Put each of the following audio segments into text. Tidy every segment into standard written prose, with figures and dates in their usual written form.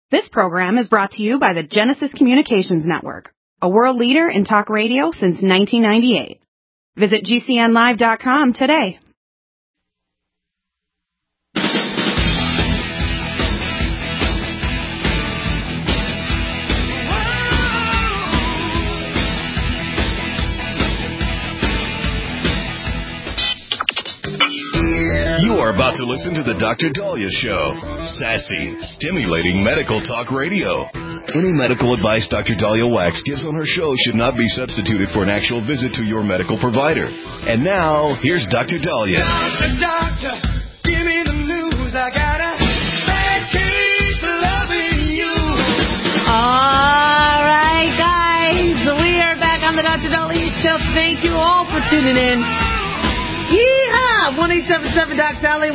This program is brought to you by the Genesis Communications Network, a world leader in talk radio since 1998. Visit GCNlive.com today. You are about to listen to the Dr. Daliah Show. Sassy, stimulating medical talk radio. Any medical advice Dr. Daliah Wax gives on her show should not be substituted for an actual visit to your medical provider. And now, here's Dr. Daliah. Doctor, give me the news. I got a bad case of loving you. All right, guys. We are back on the Dr. Daliah Show. Thank you all for tuning in. Yeehaw! 1-877-DOC-DALI,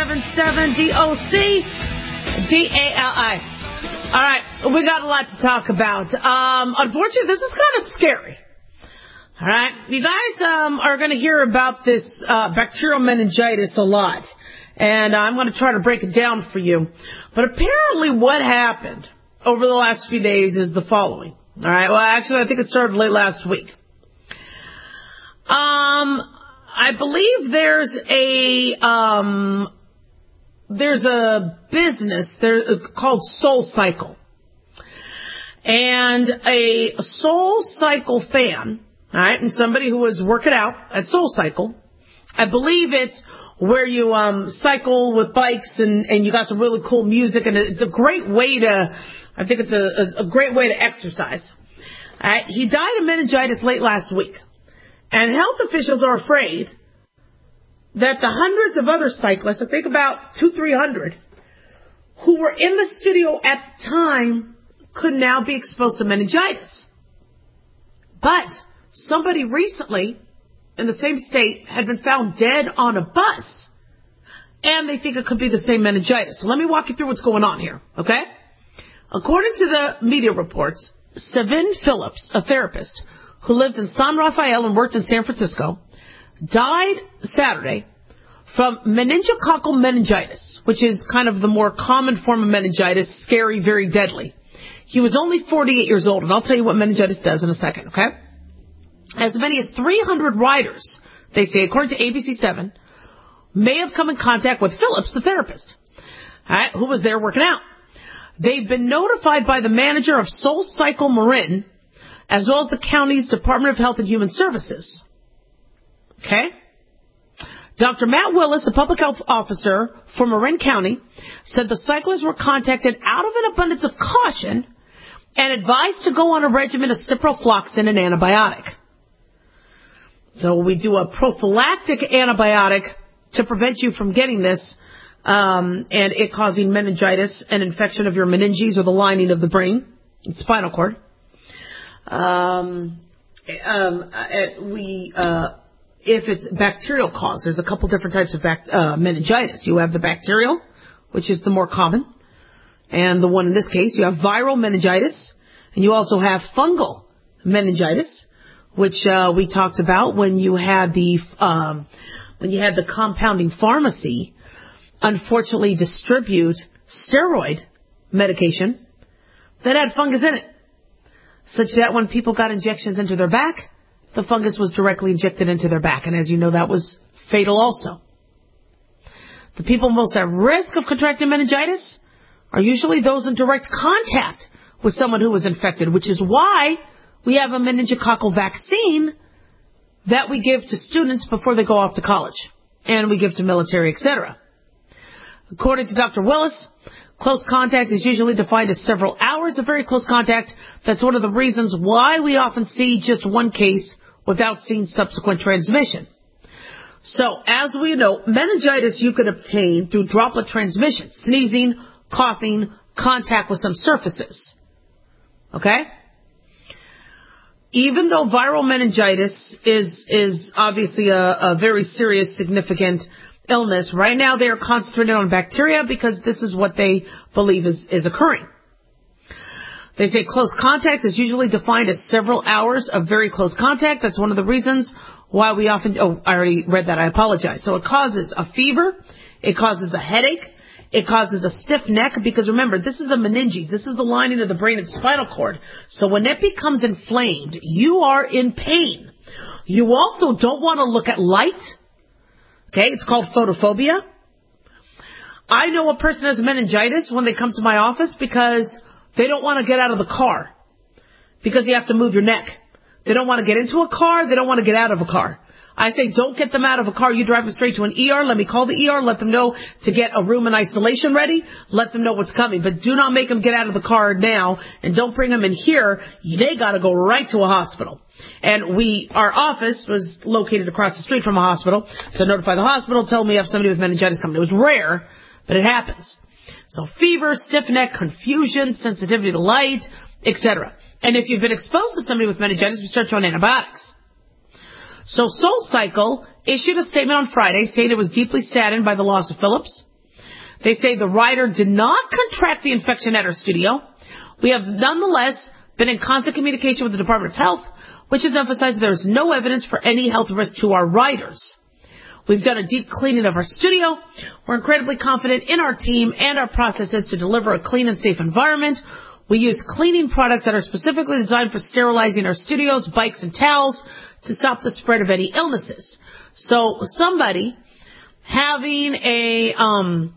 1-877-DOC-DALI. All right, we got a lot to talk about. Unfortunately, this is kind of scary. All right, you guys are going to hear about this bacterial meningitis a lot, and I'm going to try to break it down for you. But apparently what happened over the last few days is the following. All right, well, actually, I think it started late last week. I believe there's a business there called Soul Cycle, and a Soul Cycle fan, all right, and somebody who was working out at Soul Cycle. I believe it's where you cycle with bikes and you got some really cool music, and it's a great way to, I think it's a great way to exercise. All right, he died of meningitis late last week. And health officials are afraid that the hundreds of other cyclists, I think about 200-300, who were in the studio at the time could now be exposed to meningitis. But somebody recently in the same state had been found dead on a bus, and they think it could be the same meningitis. So let me walk you through what's going on here, okay? According to the media reports, Savin Phillips, a therapist who lived in San Rafael and worked in San Francisco, died Saturday from meningococcal meningitis, which is kind of the more common form of meningitis, scary, very deadly. He was only 48 years old, and I'll tell you what meningitis does in a second, okay? As many as 300 riders, they say, according to ABC7, may have come in contact with Phillips, the therapist, all right, who was there working out. They've been notified by the manager of Soul Cycle Marin, as well as the county's Department of Health and Human Services. Okay? Dr. Matt Willis, a public health officer for Marin County, said the cyclists were contacted out of an abundance of caution and advised to go on a regimen of ciprofloxacin and antibiotic. So we do a prophylactic antibiotic to prevent you from getting this and it causing meningitis and infection of your meninges, or the lining of the brain and spinal cord. If it's bacterial cause, there's a couple different types of meningitis. You have the bacterial, which is the more common, and the one in this case, you have viral meningitis, and you also have fungal meningitis, which we talked about when you had the compounding pharmacy unfortunately distribute steroid medication that had fungus in it, such that when people got injections into their back, the fungus was directly injected into their back. And as you know, that was fatal also. The people most at risk of contracting meningitis are usually those in direct contact with someone who was infected, which is why we have a meningococcal vaccine that we give to students before they go off to college, and we give to military, etc. According to Dr. Willis, close contact is usually defined as several hours of very close contact. That's one of the reasons why we often see just one case without seeing subsequent transmission. So, as we know, meningitis you can obtain through droplet transmission, sneezing, coughing, contact with some surfaces. Okay? Even though viral meningitis is obviously a very serious, significant illness, right now they are concentrated on bacteria because this is what they believe is occurring. They say close contact is usually defined as several hours of very close contact. That's one of the reasons why we often, I already read that, I apologize. So it causes a fever, it causes a headache, It causes a stiff neck because, remember, this is the meninges. This is the lining of the brain and spinal cord. So when it becomes inflamed, you are in pain. You also don't want to look at light. Okay, it's called photophobia. I know a person has meningitis when they come to my office because they don't want to get out of the car because you have to move your neck. They don't want to get into a car. They don't want to get out of a car. I say, don't get them out of a car. You drive them straight to an ER. Let me call the ER. Let them know to get a room in isolation ready. Let them know what's coming. But do not make them get out of the car now, and don't bring them in here. They got to go right to a hospital. And our office was located across the street from a hospital. So notify the hospital, tell me if somebody with meningitis coming. It was rare, but it happens. So fever, stiff neck, confusion, sensitivity to light, etc. And if you've been exposed to somebody with meningitis, we start you on antibiotics. So SoulCycle issued a statement on Friday saying it was deeply saddened by the loss of Phillips. They say the writer did not contract the infection at her studio. We have nonetheless been in constant communication with the Department of Health, which has emphasized there is no evidence for any health risk to our writers. We've done a deep cleaning of our studio. We're incredibly confident in our team and our processes to deliver a clean and safe environment. We use cleaning products that are specifically designed for sterilizing our studios, bikes, and towels to stop the spread of any illnesses. So somebody having an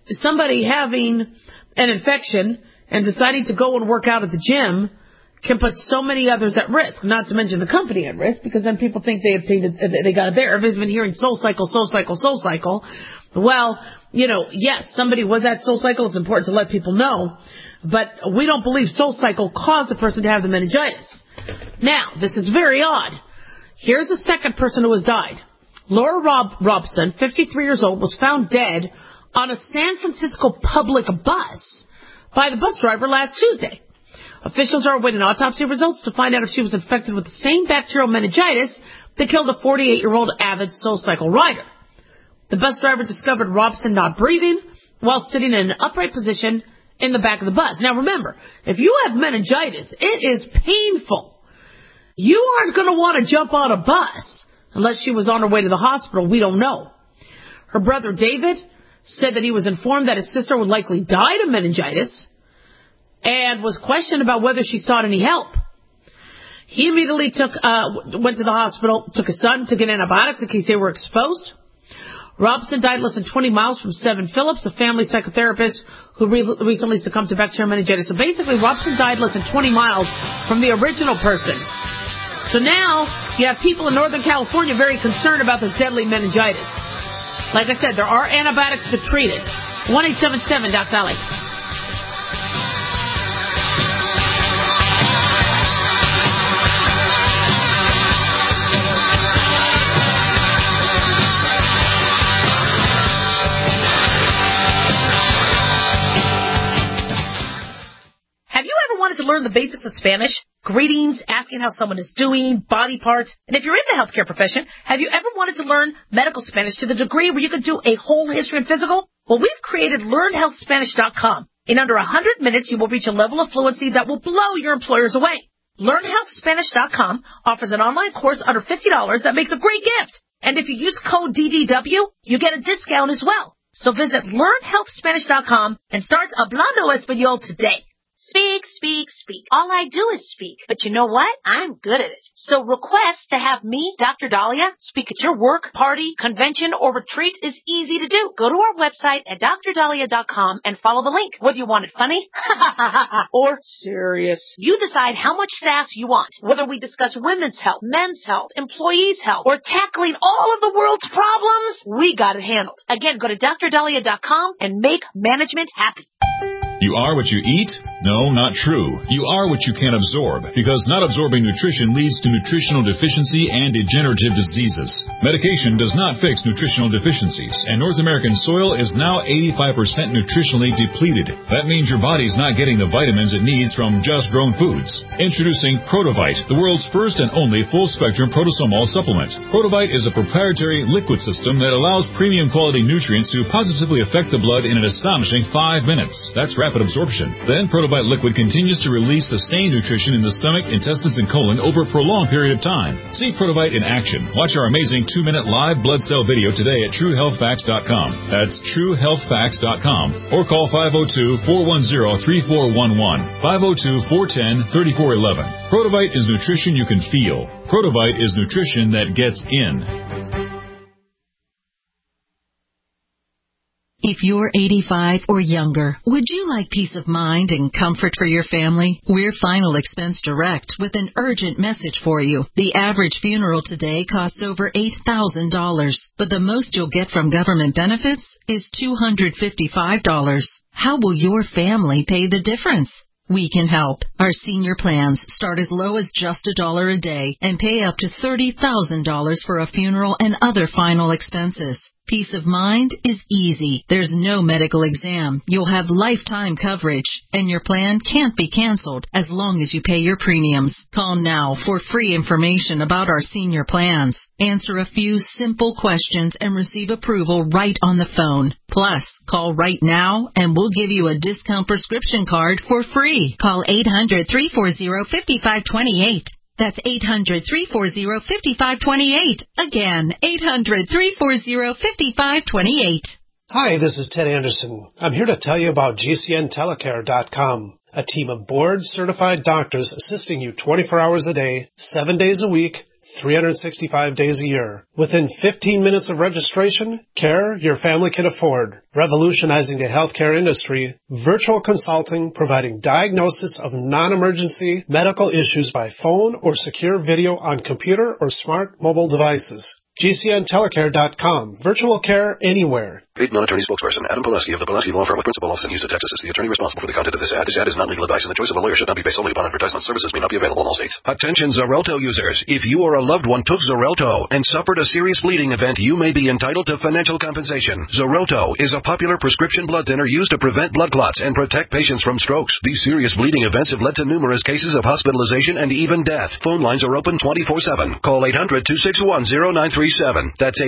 infection and deciding to go and work out at the gym can put so many others at risk, not to mention the company at risk, because then people think they got it there. Everybody's been hearing SoulCycle, SoulCycle, SoulCycle. Well, yes, somebody was at SoulCycle. It's important to let people know. But we don't believe SoulCycle caused the person to have the meningitis. Now, this is very odd. Here's a second person who has died. Laura Robson, 53 years old, was found dead on a San Francisco public bus by the bus driver last Tuesday. Officials are awaiting autopsy results to find out if she was infected with the same bacterial meningitis that killed a 48-year-old avid SoulCycle rider. The bus driver discovered Robson not breathing while sitting in an upright position in the back of the bus. Now remember, if you have meningitis, it is painful. You aren't going to want to jump on a bus unless she was on her way to the hospital. We don't know. Her brother David said that he was informed that his sister would likely die of meningitis and was questioned about whether she sought any help. He immediately went to the hospital, took his son, took antibiotics in case they were exposed. Robson died less than 20 miles from Seven Phillips, a family psychotherapist who recently succumbed to bacterial meningitis. So basically, Robson died less than 20 miles from the original person. So now you have people in Northern California very concerned about this deadly meningitis. Like I said, there are antibiotics to treat it. 1-877-DOC-DOLLY. Have you ever wanted to learn the basics of Spanish? Greetings, asking how someone is doing, body parts. And if you're in the healthcare profession, have you ever wanted to learn medical Spanish to the degree where you could do a whole history and physical? Well, we've created LearnHealthSpanish.com. In under 100 minutes, you will reach a level of fluency that will blow your employers away. LearnHealthSpanish.com offers an online course under $50 that makes a great gift. And if you use code DDW, you get a discount as well. So visit LearnHealthSpanish.com and start Hablando Español today. Speak, speak, speak. All I do is speak. But you know what? I'm good at it. So request to have me, Dr. Dahlia, speak at your work, party, convention, or retreat is easy to do. Go to our website at drdahlia.com and follow the link. Whether you want it funny or serious. You decide how much sass you want. Whether we discuss women's health, men's health, employees' health, or tackling all of the world's problems, we got it handled. Again, go to drdahlia.com and make management happy. You are what you eat? No, not true. You are what you can absorb, because not absorbing nutrition leads to nutritional deficiency and degenerative diseases. Medication does not fix nutritional deficiencies, and North American soil is now 85% nutritionally depleted. That means your body's not getting the vitamins it needs from just grown foods. Introducing Protovite, the world's first and only full-spectrum protosomol supplement. Protovite is a proprietary liquid system that allows premium quality nutrients to positively affect the blood in an astonishing 5 minutes. That's rapid absorption. Then Protovite Protobite liquid continues to release sustained nutrition in the stomach, intestines, and colon over a prolonged period of time. See Protobite in action. Watch our amazing 2-minute live blood cell video today at TrueHealthFacts.com. That's TrueHealthFacts.com. Or call 502-410-3411. 502-410-3411. Protobite is nutrition you can feel. Protobite is nutrition that gets in. If you're 85 or younger, would you like peace of mind and comfort for your family? We're Final Expense Direct with an urgent message for you. The average funeral today costs over $8,000, but the most you'll get from government benefits is $255. How will your family pay the difference? We can help. Our senior plans start as low as just $1 a day and pay up to $30,000 for a funeral and other final expenses. Peace of mind is easy. There's no medical exam. You'll have lifetime coverage, and your plan can't be canceled as long as you pay your premiums. Call now for free information about our senior plans. Answer a few simple questions and receive approval right on the phone. Plus, call right now and we'll give you a discount prescription card for free. Call 800-340-5528. That's 800-340-5528. Again, 800-340-5528. Hi, this is Ted Anderson. I'm here to tell you about GCNtelecare.com, a team of board-certified doctors assisting you 24 hours a day, 7 days a week, 365 days a year. Within 15 minutes of registration, care your family can afford. Revolutionizing the healthcare industry, virtual consulting providing diagnosis of non-emergency medical issues by phone or secure video on computer or smart mobile devices. GCNtelecare.com. Virtual care anywhere. Paid non-attorney spokesperson Adam Pileski of the Pileski Law Firm with principal office in Houston, Texas is the attorney responsible for the content of this ad. This ad is not legal advice, and the choice of a lawyer should not be based solely upon advertisement. Services may not be available in all states. Attention Xarelto users. If you or a loved one took Xarelto and suffered a serious bleeding event, you may be entitled to financial compensation. Xarelto is a popular prescription blood thinner used to prevent blood clots and protect patients from strokes. These serious bleeding events have led to numerous cases of hospitalization and even death. Phone lines are open 24/7. Call 800-261-0937. That's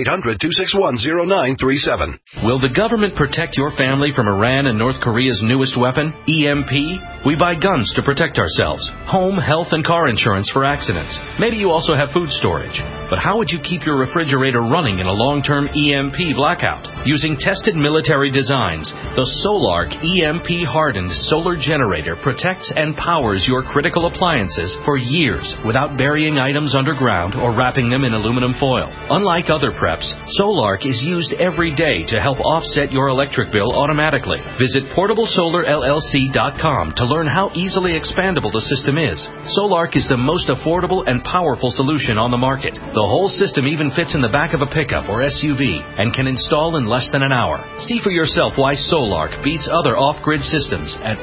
800-261-0937. Will the government protect your family from Iran and North Korea's newest weapon, EMP? We buy guns to protect ourselves, home, health, and car insurance for accidents. Maybe you also have food storage. But how would you keep your refrigerator running in a long-term EMP blackout? Using tested military designs, the Solark EMP-hardened solar generator protects and powers your critical appliances for years without burying items underground or wrapping them in aluminum foil. Unlike other preps, Solark is used every day to help offset your electric bill automatically. Visit PortableSolarLLC.com to learn how easily expandable the system is. Solark is the most affordable and powerful solution on the market. The whole system even fits in the back of a pickup or SUV and can install in less than an hour. See for yourself why Solark beats other off-grid systems at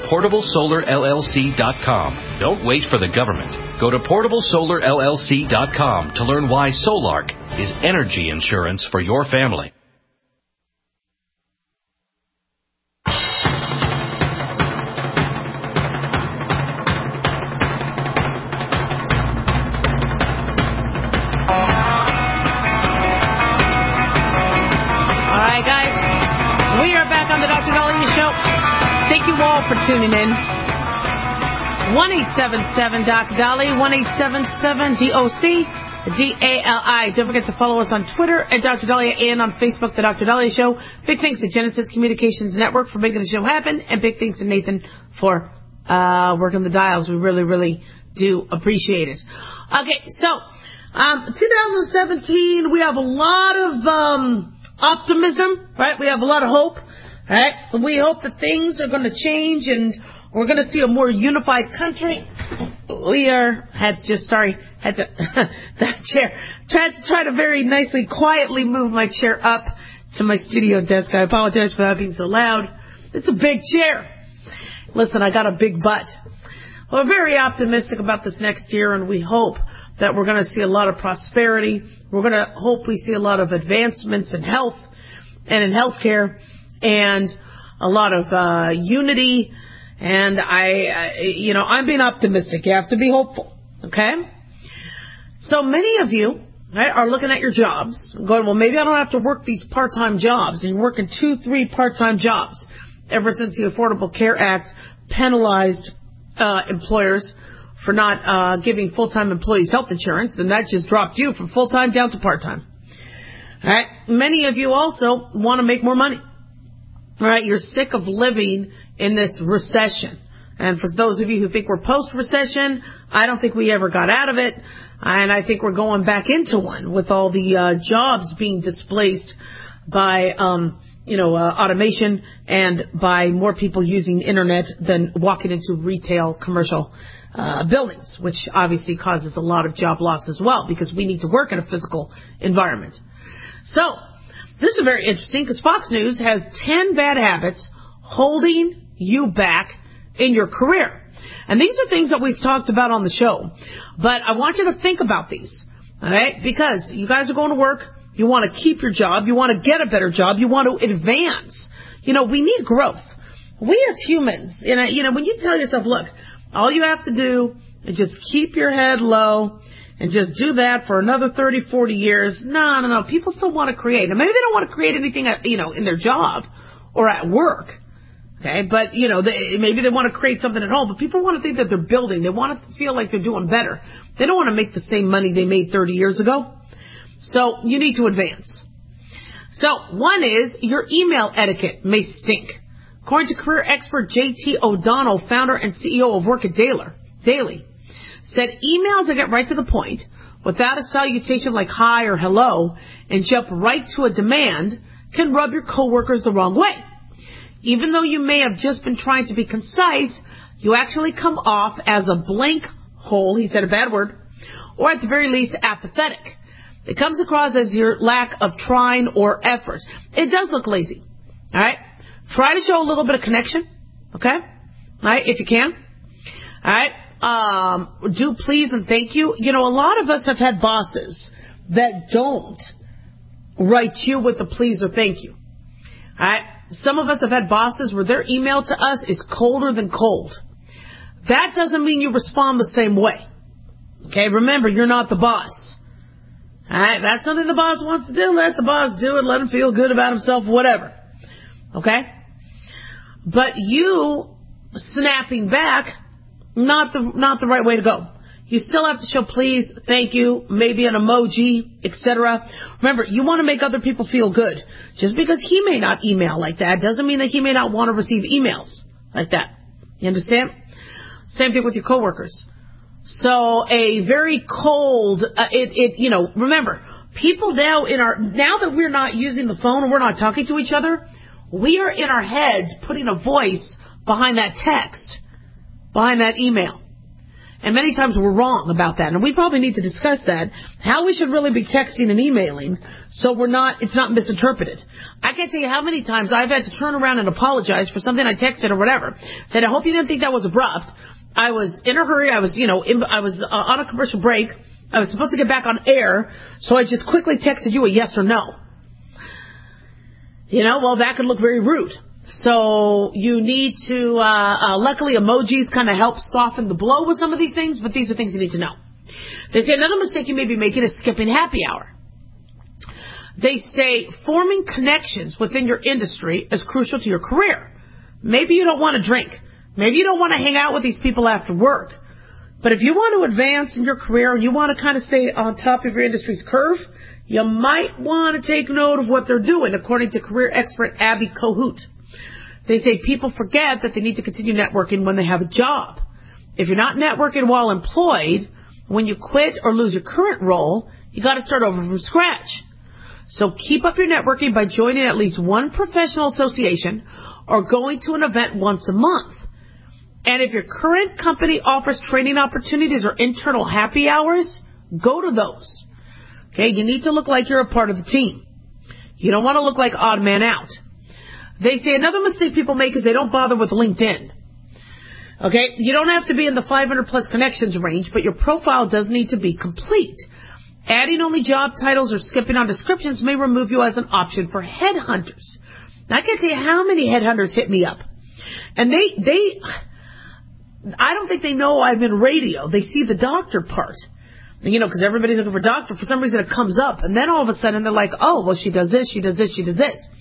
PortableSolarLLC.com. Don't wait for the government. Go to PortableSolarLLC.com to learn why Solark is energy insurance for your family. Thank you all for tuning in. 1-877-DOC-DOLLY, 1-877-DOC-DALI. Don't forget to follow us on Twitter at Dr. Dahlia and on Facebook, The Dr. Dahlia Show. Big thanks to Genesis Communications Network for making the show happen, and big thanks to Nathan for working the dials. We really, really do appreciate it. Okay, so 2017, we have a lot of optimism, right? We have a lot of hope. All right, we hope that things are going to change and we're going to see a more unified country. That chair. Try to very nicely, quietly move my chair up to my studio desk. I apologize for that being so loud. It's a big chair. Listen, I got a big butt. We're very optimistic about this next year, and we hope that we're going to see a lot of prosperity. We're going to hope we see a lot of advancements in health and in healthcare, and a lot of unity, and I'm being optimistic. You have to be hopeful, okay? So many of you, right, are looking at your jobs, going, well, maybe I don't have to work these part-time jobs, and you're working 2-3 part-time jobs ever since the Affordable Care Act penalized employers for not giving full-time employees health insurance, then that just dropped you from full-time down to part-time. All right. Many of you also want to make more money. All right. You're sick of living in this recession. And for those of you who think we're post-recession, I don't think we ever got out of it. And I think we're going back into one with all the jobs being displaced by, automation and by more people using the internet than walking into retail commercial buildings, which obviously causes a lot of job loss as well because we need to work in a physical environment. So, this is very interesting because Fox News has 10 bad habits holding you back in your career. And these are things that we've talked about on the show. But I want you to think about these, all right? Because you guys are going to work. You want to keep your job. You want to get a better job. You want to advance. We need growth. We as humans, when you tell yourself, look, all you have to do is just keep your head low and just do that for another 30, 40 years. No. People still want to create. Now, maybe they don't want to create anything, in their job or at work. Okay, but, maybe they want to create something at home, but people want to think that they're building. They want to feel like they're doing better. They don't want to make the same money they made 30 years ago. So you need to advance. So one is your email etiquette may stink. According to career expert J.T. O'Donnell, founder and CEO of Work It Daily, said emails that get right to the point without a salutation like hi or hello and jump right to a demand can rub your coworkers the wrong way. Even though you may have just been trying to be concise, you actually come off as a blank hole, he said a bad word, or at the very least apathetic. It comes across as your lack of trying or effort. It does look lazy. All right? Try to show a little bit of connection. Okay? All right? If you can. All right? Do please and thank you. A lot of us have had bosses that don't write you with a please or thank you. All right? Some of us have had bosses where their email to us is colder than cold. That doesn't mean you respond the same way. Okay? Remember, you're not the boss. All right? That's something the boss wants to do. Let the boss do it. Let him feel good about himself, whatever. Okay? But you snapping back, not the right way to go. You still have to show please, thank you, maybe an emoji, etc. Remember, you want to make other people feel good. Just because he may not email like that doesn't mean that he may not want to receive emails like that. You understand? Same thing with your coworkers. So a very cold, remember, people now now that we're not using the phone and we're not talking to each other, we are in our heads putting a voice behind that text, behind that email. And many times we're wrong about that. And we probably need to discuss that, how we should really be texting and emailing so it's not misinterpreted. I can't tell you how many times I've had to turn around and apologize for something I texted or whatever. Said, I hope you didn't think that was abrupt. I was in a hurry. I was on a commercial break. I was supposed to get back on air. So I just quickly texted you a yes or no. Well, that could look very rude. So you need to, luckily emojis kind of help soften the blow with some of these things, but these are things you need to know. They say another mistake you may be making is skipping happy hour. They say forming connections within your industry is crucial to your career. Maybe you don't want to drink. Maybe you don't want to hang out with these people after work. But if you want to advance in your career and you want to kind of stay on top of your industry's curve, you might want to take note of what they're doing, according to career expert Abby Kohut. They say people forget that they need to continue networking when they have a job. If you're not networking while employed, when you quit or lose your current role, you got to start over from scratch. So keep up your networking by joining at least one professional association or going to an event once a month. And if your current company offers training opportunities or internal happy hours, go to those. Okay, you need to look like you're a part of the team. You don't want to look like odd man out. They say another mistake people make is they don't bother with LinkedIn. Okay, you don't have to be in the 500 plus connections range, but your profile does need to be complete. Adding only job titles or skipping on descriptions may remove you as an option for headhunters. Now, I can't tell you how many headhunters hit me up. And I don't think they know I'm in radio. They see the doctor part. Because everybody's looking for doctor. For some reason it comes up. And then all of a sudden they're like, oh, well, she does this, she does this, she does this.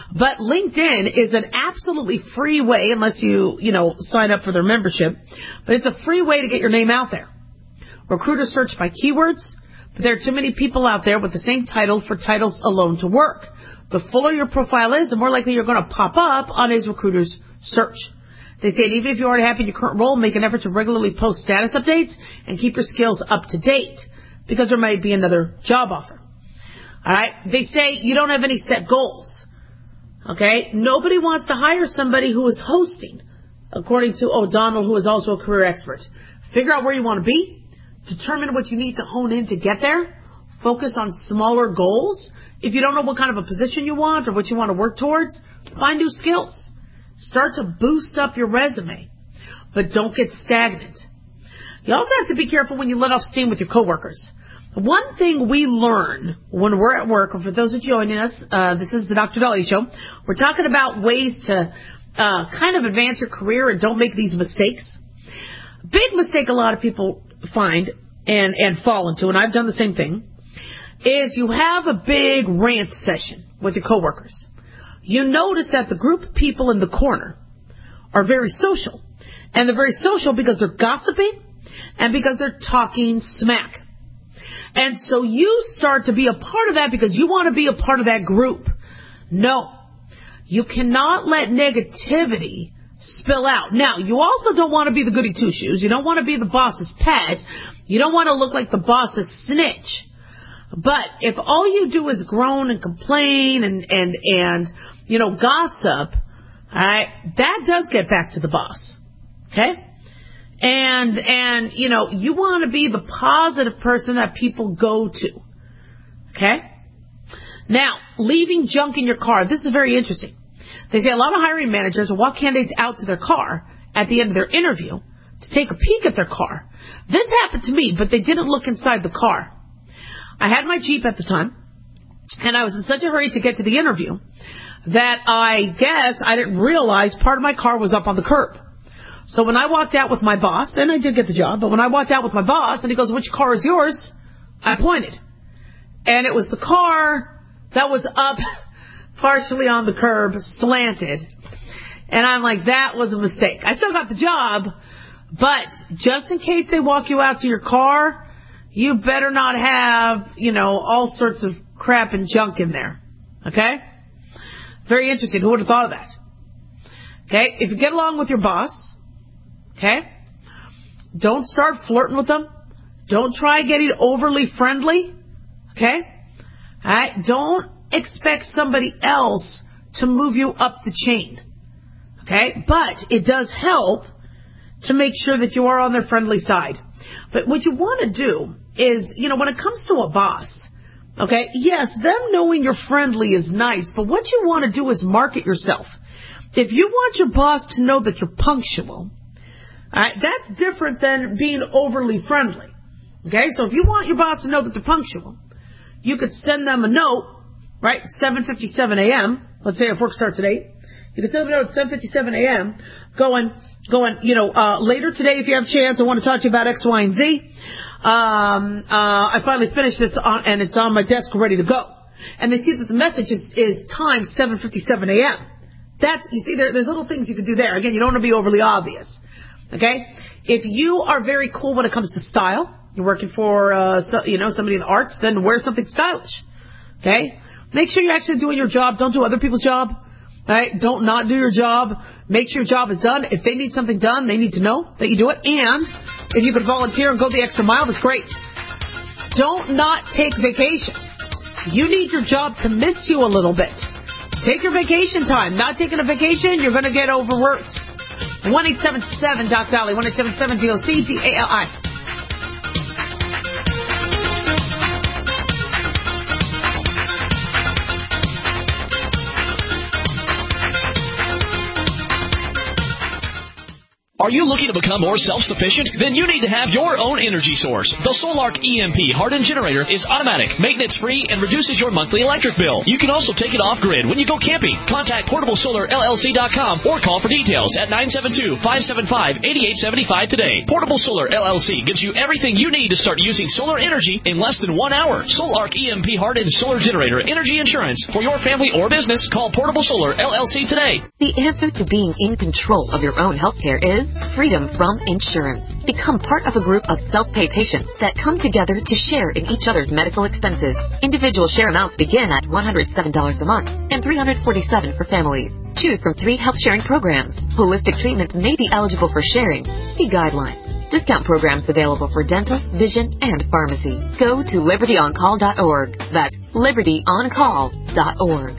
But LinkedIn is an absolutely free way, unless you sign up for their membership, but it's a free way to get your name out there. Recruiters search by keywords, but there are too many people out there with the same title for titles alone to work. The fuller your profile is, the more likely you're going to pop up on his recruiter's search. They say that even if you're already happy in your current role, make an effort to regularly post status updates and keep your skills up to date, because there might be another job offer. All right? They say you don't have any set goals. Okay? Nobody wants to hire somebody who is hosting, according to O'Donnell, who is also a career expert. Figure out where you want to be. Determine what you need to hone in to get there. Focus on smaller goals. If you don't know what kind of a position you want or what you want to work towards, find new skills. Start to boost up your resume, but don't get stagnant. You also have to be careful when you let off steam with your coworkers. One thing we learn when we're at work, or for those who are joining us, this is the Dr. Dahlia Show. We're talking about ways to kind of advance your career and don't make these mistakes. Big mistake a lot of people find and fall into, and I've done the same thing, is you have a big rant session with your coworkers. You notice that the group of people in the corner are very social. And they're very social because they're gossiping and because they're talking smack. And so you start to be a part of that because you want to be a part of that group. No. You cannot let negativity spill out. Now, you also don't want to be the goody two-shoes. You don't want to be the boss's pet. You don't want to look like the boss's snitch. But if all you do is groan and complain and gossip, all right, that does get back to the boss. Okay? And you want to be the positive person that people go to. Okay? Now, leaving junk in your car. This is very interesting. They say a lot of hiring managers will walk candidates out to their car at the end of their interview to take a peek at their car. This happened to me, but they didn't look inside the car. I had my Jeep at the time, and I was in such a hurry to get to the interview that I guess I didn't realize part of my car was up on the curb. So when I walked out with my boss, and I did get the job, but when I walked out with my boss and he goes, "Which car is yours?" I pointed. And it was the car that was up partially on the curb, slanted. And I'm like, that was a mistake. I still got the job, but just in case they walk you out to your car, you better not have, all sorts of crap and junk in there. Okay? Very interesting. Who would have thought of that? Okay? If you get along with your boss, okay, don't start flirting with them. Don't try getting overly friendly. Okay? All right? Don't expect somebody else to move you up the chain. Okay? But it does help to make sure that you are on their friendly side. But what you want to do is, when it comes to a boss, okay, yes, them knowing you're friendly is nice, but what you want to do is market yourself. If you want your boss to know that you're punctual, all right, that's different than being overly friendly. Okay, so if you want your boss to know that they're punctual, you could send them a note, right, 7:57 a.m., let's say if work starts at 8, you could send them a note at 7:57 a.m., going, later today, if you have a chance, I want to talk to you about X, Y, and Z. I finally finished this and it's on my desk ready to go. And they see that the message is timed 7:57 a.m. You see, there's little things you can do there. Again, you don't want to be overly obvious. Okay? If you are very cool when it comes to style, you're working for, somebody in the arts, then wear something stylish. Okay? Make sure you're actually doing your job. Don't do other people's job. Right? Don't not do your job. Make sure your job is done. If they need something done, they need to know that you do it. And if you could volunteer and go the extra mile, that's great. Don't not take vacation. You need your job to miss you a little bit. Take your vacation time. Not taking a vacation, you're going to get overworked. 1-877-DOC-DALI. 1-877-DOC-DALI. Are you looking to become more self-sufficient? Then you need to have your own energy source. The Solark EMP hardened generator is automatic, maintenance-free, and reduces your monthly electric bill. You can also take it off-grid when you go camping. Contact PortableSolarLLC.com or call for details at 972-575-8875 today. Portable Solar LLC gives you everything you need to start using solar energy in less than 1 hour. Solark EMP hardened solar generator energy insurance for your family or business. Call Portable Solar LLC today. The answer to being in control of your own healthcare is freedom from insurance. Become part of a group of self-pay patients that come together to share in each other's medical expenses. Individual share amounts begin at $107 a month and $347 for families. Choose from 3 health-sharing programs. Holistic treatments may be eligible for sharing. See guidelines. Discount programs available for dental, vision, and pharmacy. Go to libertyoncall.org. That's libertyoncall.org.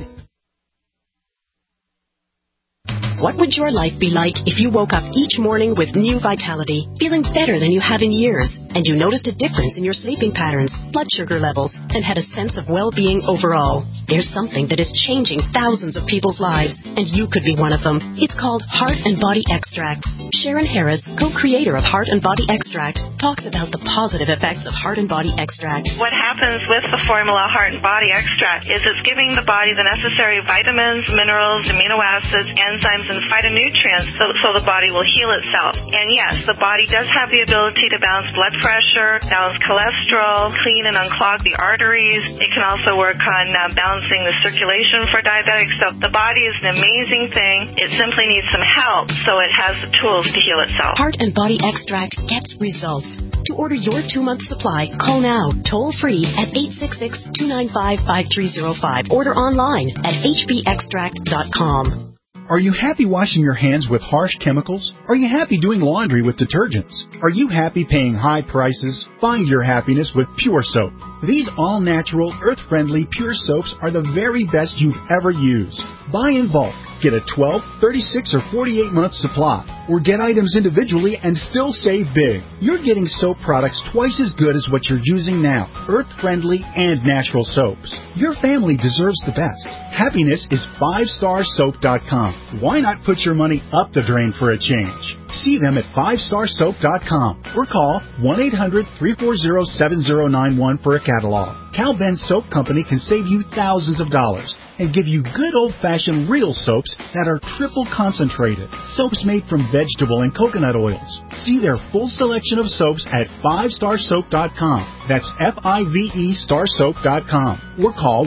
What would your life be like if you woke up each morning with new vitality, feeling better than you have in years, and you noticed a difference in your sleeping patterns, blood sugar levels, and had a sense of well-being overall? There's something that is changing thousands of people's lives, and you could be one of them. It's called Heart and Body Extract. Sharon Harris, co-creator of Heart and Body Extract, talks about the positive effects of Heart and Body Extract. What happens with the formula Heart and Body Extract is it's giving the body the necessary vitamins, minerals, amino acids, enzymes, and phytonutrients so the body will heal itself. And yes, the body does have the ability to balance blood pressure, balance cholesterol, clean and unclog the arteries. It can also work on balancing the circulation for diabetics. So the body is an amazing thing. It simply needs some help, so it has the tools to heal itself. Heart and Body Extract gets results. To order your 2-month supply, call now, toll-free at 866-295-5305. Order online at hbextract.com. Are you happy washing your hands with harsh chemicals? Are you happy doing laundry with detergents? Are you happy paying high prices? Find your happiness with Pure Soap. These all-natural, earth-friendly Pure Soaps are the very best you've ever used. Buy in bulk. Get a 12, 36, or 48-month supply. Or get items individually and still save big. You're getting soap products twice as good as what you're using now. Earth-friendly and natural soaps. Your family deserves the best. Happiness is 5starsoap.com. Why not put your money up the drain for a change? See them at 5starsoap.com or call 1-800-340-7091 for a catalog. Cal Ben Soap Company can save you thousands of dollars and give you good old-fashioned real soaps that are triple concentrated. Soaps made from vegetable and coconut oils. See their full selection of soaps at 5starsoap.com. That's F-I-V-E starsoap.com. Or call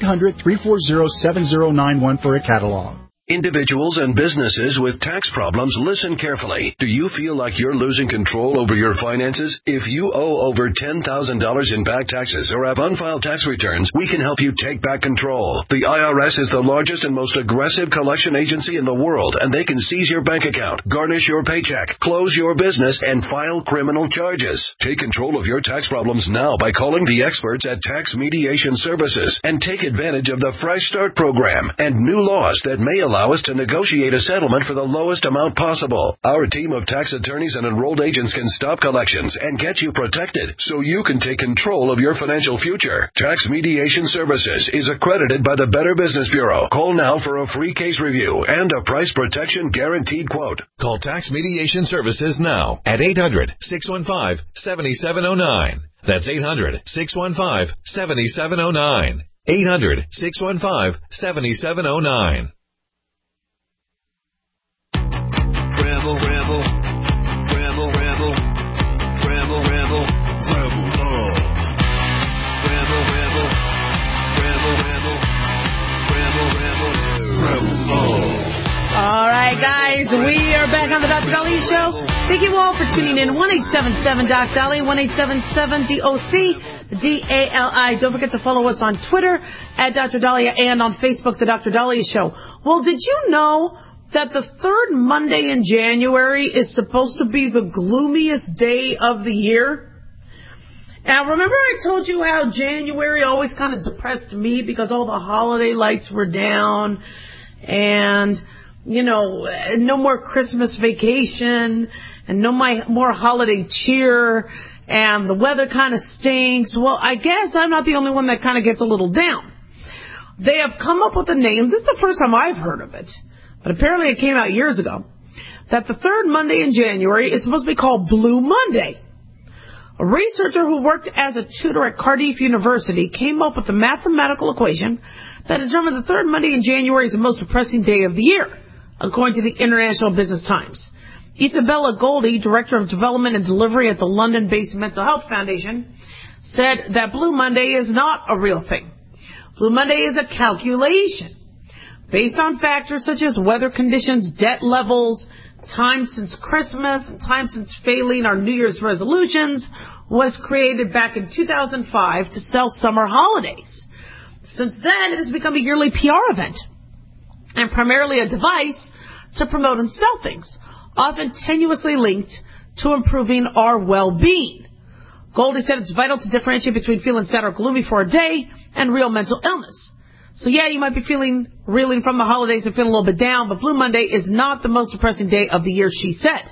1-800-340-7091 for a catalog. Individuals and businesses with tax problems, listen carefully. Do you feel like you're losing control over your finances? If you owe over $10,000 in back taxes or have unfiled tax returns, we can help you take back control. The IRS is the largest and most aggressive collection agency in the world, and they can seize your bank account, garnish your paycheck, close your business, and file criminal charges. Take control of your tax problems now by calling the experts at Tax Mediation Services and take advantage of the Fresh Start program and new laws that may allow us to negotiate a settlement for the lowest amount possible. Our team of tax attorneys and enrolled agents can stop collections and get you protected so you can take control of your financial future. Tax Mediation Services is accredited by the Better Business Bureau. Call now for a free case review and a price protection guaranteed quote. Call Tax Mediation Services now at 800-615-7709. That's 800-615-7709. 800-615-7709. Rebel, rebel, rebel, rebel, rebel, rebel, rebel love. Rebel, rebel, rebel, rebel, rebel, rebel, rebel love. All right, guys, we are back on the Dr. Dolly Show. Thank you all for tuning in. 1-877-DOC-DOLLY, 1-877-DOC-DALI. Don't forget to follow us on Twitter at Dr. Dahlia and on Facebook, The Dr. Dahlia Show. Well, did you know that the third Monday in January is supposed to be the gloomiest day of the year? Now, remember I told you how January always kind of depressed me because all the holiday lights were down and, you know, no more Christmas vacation and no more holiday cheer and the weather kind of stinks. Well, I guess I'm not the only one that kind of gets a little down. They have come up with a name. This is the first time I've heard of it, but apparently it came out years ago. that the third Monday in January is supposed to be called Blue Monday. A researcher who worked as a tutor at Cardiff University came up with a mathematical equation that determined the third Monday in January is the most depressing day of the year, according to the International Business Times. Isabella Goldie, Director of Development and Delivery at the London-based Mental Health Foundation, said that Blue Monday is not a real thing. Blue Monday is a calculation based on factors such as weather conditions, debt levels, time since Christmas, and time since failing our New Year's resolutions, was created back in 2005 to sell summer holidays. Since then, it has become a yearly PR event and primarily a device to promote and sell things, often tenuously linked to improving our well-being. Goldie said it's vital to differentiate between feeling sad or gloomy for a day and real mental illness. So yeah, you might be reeling from the holidays and feeling a little bit down, but Blue Monday is not the most depressing day of the year, she said.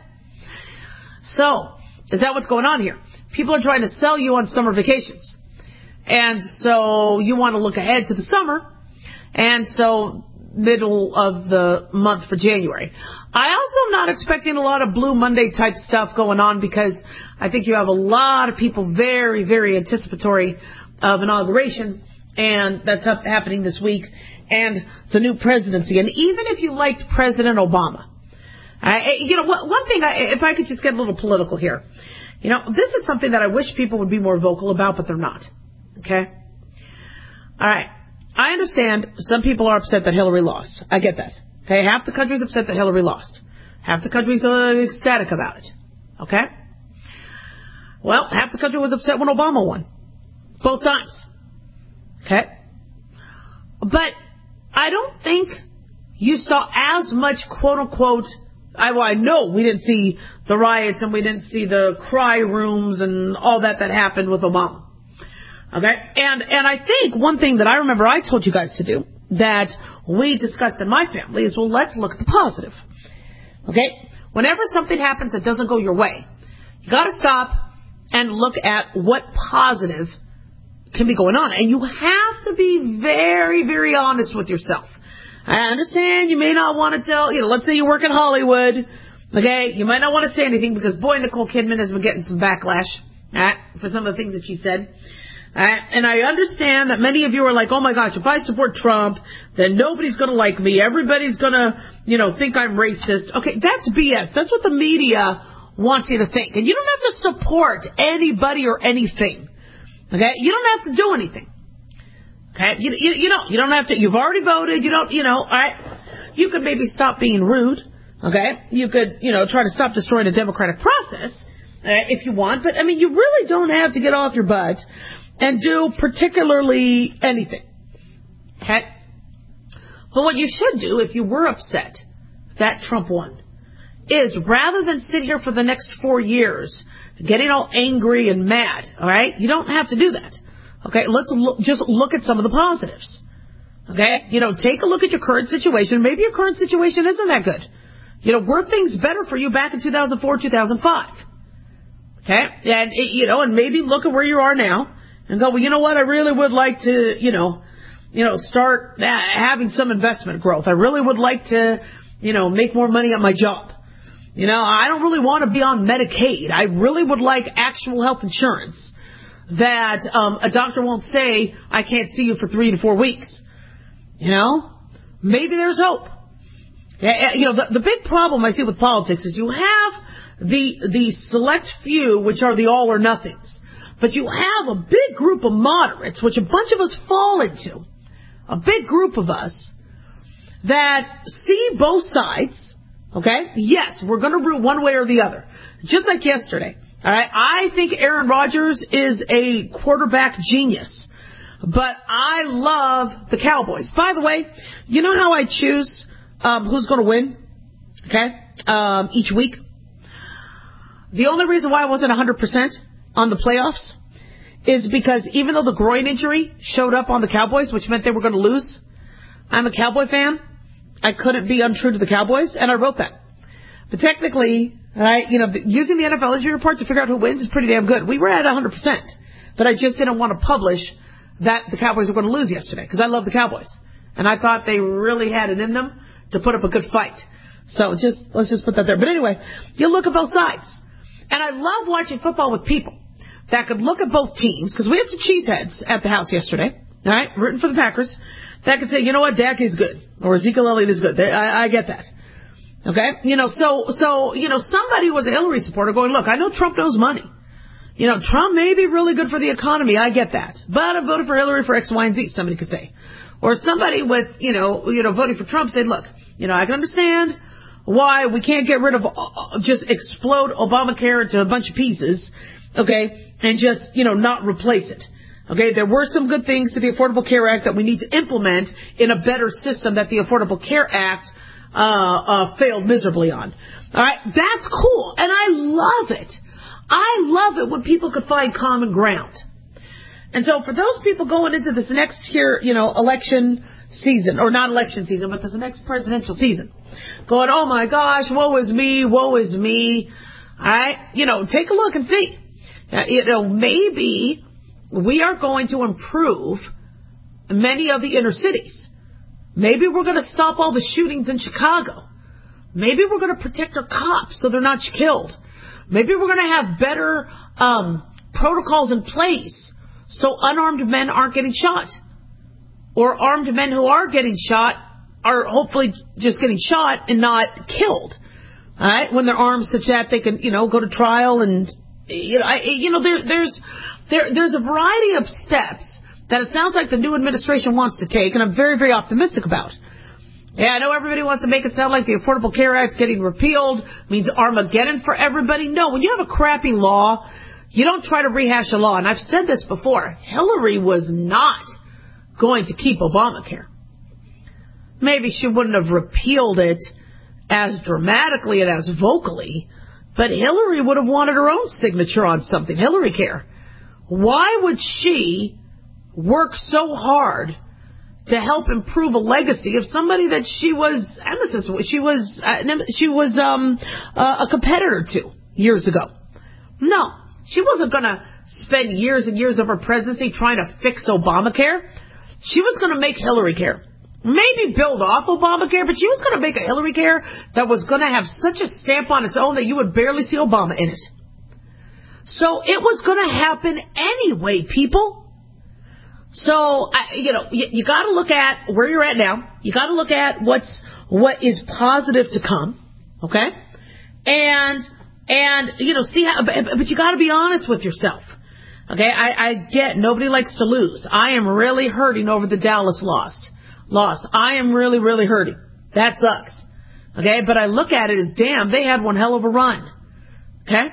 So, is that what's going on here? People are trying to sell you on summer vacations. And so you want to look ahead to the summer. And so middle of the month for January. I also am not expecting a lot of Blue Monday type stuff going on because I think you have a lot of people very, very anticipatory of inauguration, and that's happening this week, and the new presidency. And even if you liked President Obama, one thing, if I could just get a little political here, this is something that I wish people would be more vocal about, but they're not. Okay? All right. I understand some people are upset that Hillary lost. I get that. Okay? Half the country's upset that Hillary lost. Half the country's ecstatic about it. Okay? Well, half the country was upset when Obama won. Both times. Okay? But I don't think you saw as much, quote-unquote, I know we didn't see the riots and we didn't see the cry rooms and all that happened with Obama. Okay? And I think one thing that I remember I told you guys to do that we discussed in my family is, well, let's look at the positive. Okay? Whenever something happens that doesn't go your way, you got to stop and look at what positive can be going on. And you have to be very, very honest with yourself. I understand you may not want to tell, let's say you work in Hollywood, okay? You might not want to say anything because, boy, Nicole Kidman has been getting some backlash for some of the things that she said. And I understand that many of you are like, oh, my gosh, if I support Trump, then nobody's going to like me. Everybody's going to, think I'm racist. Okay, that's BS. That's what the media wants you to think. And you don't have to support anybody or anything. Okay? You don't have to do anything. Okay? You don't have to. You've already voted. All right? You could maybe stop being rude. Okay? You could, try to stop destroying the democratic process if you want. But, you really don't have to get off your butt and do particularly anything. Okay? But what you should do if you were upset that Trump won is rather than sit here for the next 4 years getting all angry and mad, all right? You don't have to do that. Okay? Let's just look at some of the positives. Okay? Take a look at your current situation. Maybe your current situation isn't that good. Were things better for you back in 2004, 2005? Okay? And, and maybe look at where you are now and go, well, you know what? I really would like to, start having some investment growth. I really would like to, make more money at my job. I don't really want to be on Medicaid. I really would like actual health insurance that a doctor won't say, I can't see you for 3 to 4 weeks. Maybe there's hope. The big problem I see with politics is you have the select few, which are the all or nothings. But you have a big group of moderates, which a bunch of us fall into. A big group of us that see both sides. Okay? Yes, we're going to root one way or the other. Just like yesterday. All right? I think Aaron Rodgers is a quarterback genius. But I love the Cowboys. By the way, you know how I choose who's going to win? Okay? Each week? The only reason why I wasn't 100% on the playoffs is because even though the groin injury showed up on the Cowboys, which meant they were going to lose, I'm a Cowboy fan. I couldn't be untrue to the Cowboys, and I wrote that. But technically, using the NFL injury report to figure out who wins is pretty damn good. We were at 100%, but I just didn't want to publish that the Cowboys were going to lose yesterday because I love the Cowboys. And I thought they really had it in them to put up a good fight. So let's just put that there. But anyway, you look at both sides. And I love watching football with people that could look at both teams, because we had some cheeseheads at the house yesterday, all right, rooting for the Packers, that could say, you know what, Dak is good, or Ezekiel Elliott is good. I get that. Okay? So somebody was a Hillary supporter going, look, I know Trump knows money. Trump may be really good for the economy. I get that. But I voted for Hillary for X, Y, and Z, somebody could say. Or somebody with, voting for Trump said, look, I can understand why we can't get rid of, just explode Obamacare into a bunch of pieces, okay, and just, not replace it. Okay, there were some good things to the Affordable Care Act that we need to implement in a better system that the Affordable Care Act failed miserably on. All right, that's cool, and I love it. I love it when people could find common ground. And so for those people going into this next year, election season, or not election season, but this next presidential season, going, oh my gosh, woe is me, woe is me. All right, take a look and see. Maybe we are going to improve many of the inner cities. Maybe we're going to stop all the shootings in Chicago. Maybe we're going to protect our cops so they're not killed. Maybe we're going to have better protocols in place so unarmed men aren't getting shot. Or armed men who are getting shot are hopefully just getting shot and not killed. All right, when they're armed such that they can, go to trial and, there's a variety of steps that it sounds like the new administration wants to take, and I'm very, very optimistic about. Yeah, I know everybody wants to make it sound like the Affordable Care Act getting repealed means Armageddon for everybody. No, when you have a crappy law, you don't try to rehash a law. And I've said this before. Hillary was not going to keep Obamacare. Maybe she wouldn't have repealed it as dramatically and as vocally, but Hillary would have wanted her own signature on something, Hillary Care. Why would she work so hard to help improve a legacy of somebody that she was a competitor to years ago? No, she wasn't going to spend years and years of her presidency trying to fix Obamacare. She was going to make Hillary Care. Maybe build off Obamacare, but she was going to make a Hillary Care that was going to have such a stamp on its own that you would barely see Obama in it. So it was going to happen anyway, people. So, you got to look at where you're at now. You got to look at what is positive to come, okay? And see how, but you got to be honest with yourself. Okay, I get nobody likes to lose. I am really hurting over the Dallas loss. I am really, really hurting. That sucks. Okay, but I look at it as, damn, they had one hell of a run. Okay?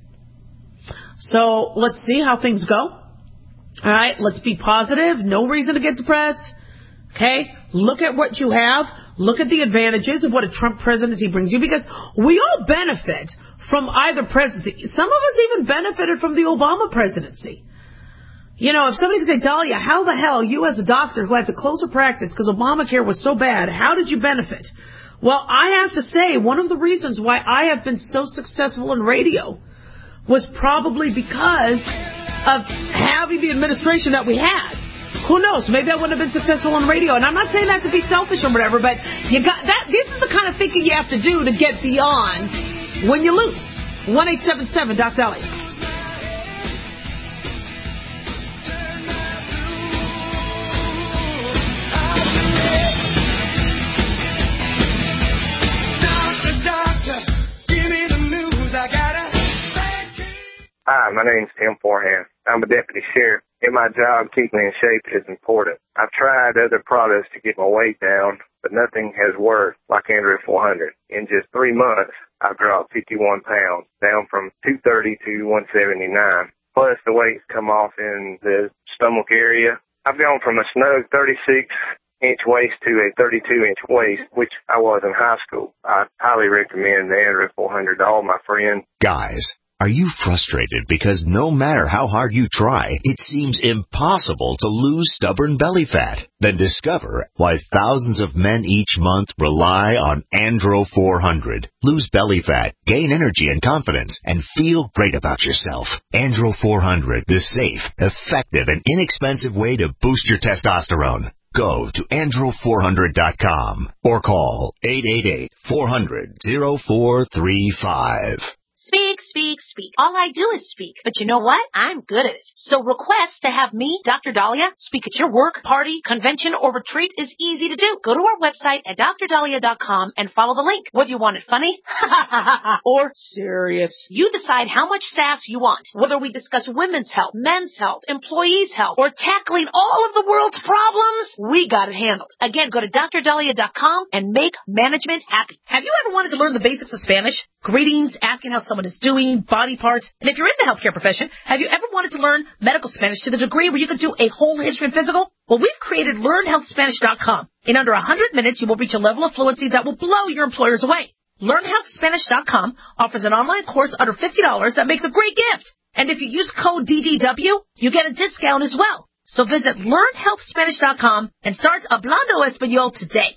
So let's see how things go. All right, let's be positive. No reason to get depressed. Okay? Look at what you have. Look at the advantages of what a Trump presidency brings you, because we all benefit from either presidency. Some of us even benefited from the Obama presidency. If somebody could say, Dahlia, how the hell, you as a doctor who had to close a practice because Obamacare was so bad, how did you benefit? Well, I have to say, one of the reasons why I have been so successful in radio was probably because of having the administration that we had. Who knows? Maybe I wouldn't have been successful on radio. And I'm not saying that to be selfish or whatever, but you got that. This is the kind of thinking you have to do to get beyond when you lose. 1-877-DOC-DAHLIA. Hi, my name's Tim Forehand. I'm a deputy sheriff. In my job, keeping me in shape is important. I've tried other products to get my weight down, but nothing has worked like Andrea 400. In just 3 months, I've dropped 51 pounds, down from 230 to 179. Plus, the weight's come off in the stomach area. I've gone from a snug 36-inch waist to a 32-inch waist, which I was in high school. I highly recommend the Andrea 400 to all my friends. Guys, are you frustrated because no matter how hard you try, it seems impossible to lose stubborn belly fat? Then discover why thousands of men each month rely on Andro 400. Lose belly fat, gain energy and confidence, and feel great about yourself. Andro 400, the safe, effective, and inexpensive way to boost your testosterone. Go to andrew400.com or call 888-400-0435. Speak, speak, speak. All I do is speak. But you know what? I'm good at it. So request to have me, Dr. Dahlia, speak at your work, party, convention, or retreat is easy to do. Go to our website at drdahlia.com and follow the link. Whether you want it funny or serious, you decide how much sass you want. Whether we discuss women's health, men's health, employees' health, or tackling all of the world's problems, we got it handled. Again, go to drdahlia.com and make management happy. Have you ever wanted to learn the basics of Spanish? Greetings, asking how someone is doing, body parts. And if you're in the healthcare profession, have you ever wanted to learn medical Spanish to the degree where you can do a whole history and physical? Well, we've created LearnHealthSpanish.com. In under 100 minutes, you will reach a level of fluency that will blow your employers away. LearnHealthSpanish.com offers an online course under $50 that makes a great gift. And if you use code DDW, you get a discount as well. So visit LearnHealthSpanish.com and start Hablando Español today.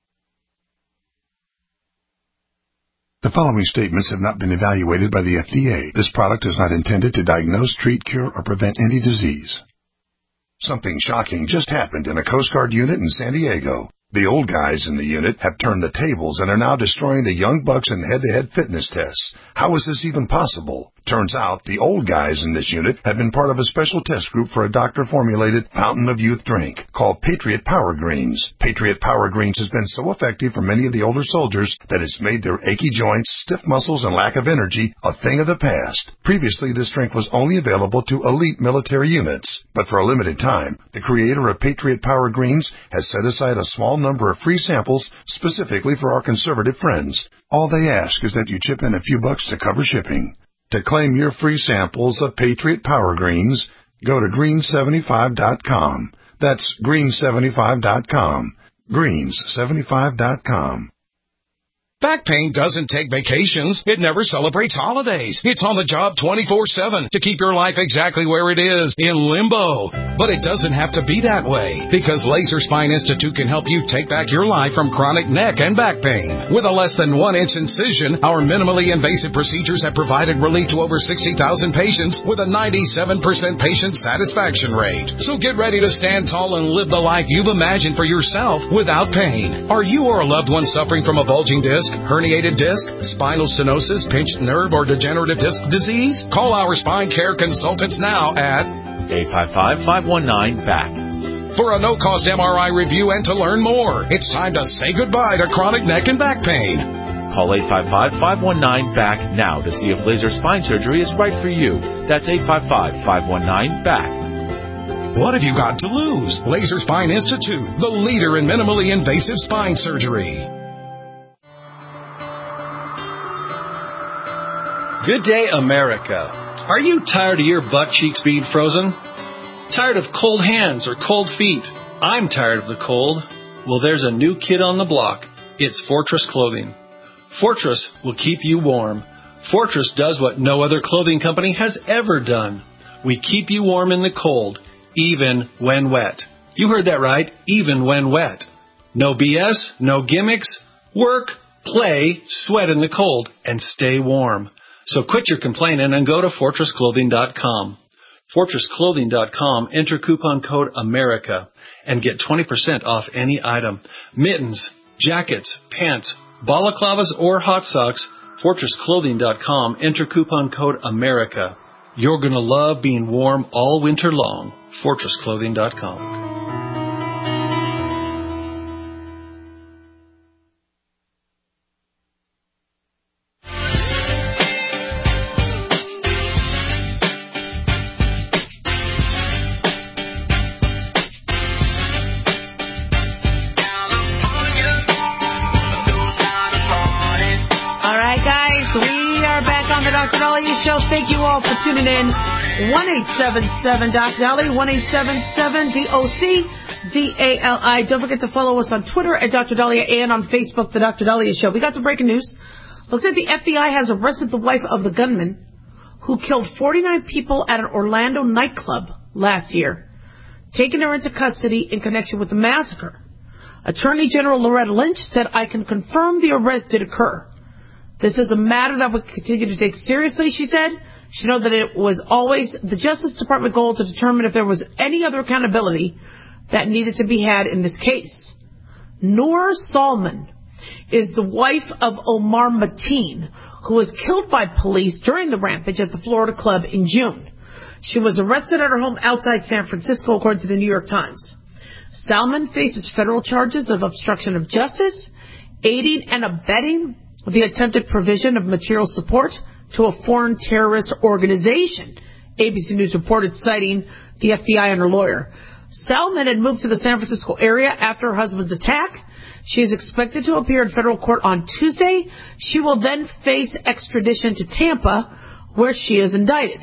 The following statements have not been evaluated by the FDA. This product is not intended to diagnose, treat, cure, or prevent any disease. Something shocking just happened in a Coast Guard unit in San Diego. The old guys in the unit have turned the tables and are now destroying the young bucks in head-to-head fitness tests. How is this even possible? Turns out the old guys in this unit have been part of a special test group for a doctor-formulated Fountain of Youth drink called Patriot Power Greens. Patriot Power Greens has been so effective for many of the older soldiers that it's made their achy joints, stiff muscles, and lack of energy a thing of the past. Previously, this drink was only available to elite military units, but for a limited time, the creator of Patriot Power Greens has set aside a small number of free samples specifically for our conservative friends. All they ask is that you chip in a few bucks to cover shipping. To claim your free samples of Patriot Power Greens, go to greens75.com. That's greens75.com. Greens75.com. Back pain doesn't take vacations. It never celebrates holidays. It's on the job 24/7 to keep your life exactly where it is, in limbo. But it doesn't have to be that way, because Laser Spine Institute can help you take back your life from chronic neck and back pain. With a less than 1-inch incision, our minimally invasive procedures have provided relief to over 60,000 patients with a 97% patient satisfaction rate. So get ready to stand tall and live the life you've imagined for yourself without pain. Are you or a loved one suffering from a bulging disc, herniated disc, spinal stenosis, pinched nerve, or degenerative disc disease? Call our spine care consultants now at 855-519-BACK. For a no-cost MRI review and to learn more. It's time to say goodbye to chronic neck and back pain. Call 855-519-BACK now to see if laser spine surgery is right for you. That's 855-519-BACK. What have you got to lose? Laser Spine Institute, the leader in minimally invasive spine surgery. Good day, America. Are you tired of your butt cheeks being frozen? Tired of cold hands or cold feet? I'm tired of the cold. Well, there's a new kid on the block. It's Fortress Clothing. Fortress will keep you warm. Fortress does what no other clothing company has ever done. We keep you warm in the cold, even when wet. You heard that right, even when wet. No BS, no gimmicks. Work, play, sweat in the cold, and stay warm. So quit your complaining and go to FortressClothing.com. FortressClothing.com, enter coupon code AMERICA and get 20% off any item. Mittens, jackets, pants, balaclavas, or hot socks. FortressClothing.com, enter coupon code AMERICA. You're going to love being warm all winter long. FortressClothing.com. Thank you all for tuning in. 1-877-DOC-DALI, 1-877-DOC-DALI. Don't forget to follow us on Twitter at Dr. Dahlia and on Facebook, The Dr. Dahlia Show. We got some breaking news. Looks like the FBI has arrested the wife of the gunman who killed 49 people at an Orlando nightclub last year, taking her into custody in connection with the massacre. Attorney General Loretta Lynch said, "I can confirm the arrest did occur. This is a matter that we continue to take seriously," she said. She noted that it was always the Justice Department goal to determine if there was any other accountability that needed to be had in this case. Noor Salman is the wife of Omar Mateen, who was killed by police during the rampage at the Florida club in June. She was arrested at her home outside San Francisco, according to the New York Times. Salman faces federal charges of obstruction of justice, aiding and abetting the attempted provision of material support to a foreign terrorist organization, ABC News reported, citing the FBI and her lawyer. Salman had moved to the San Francisco area after her husband's attack. She is expected to appear in federal court on Tuesday. She will then face extradition to Tampa, where she is indicted.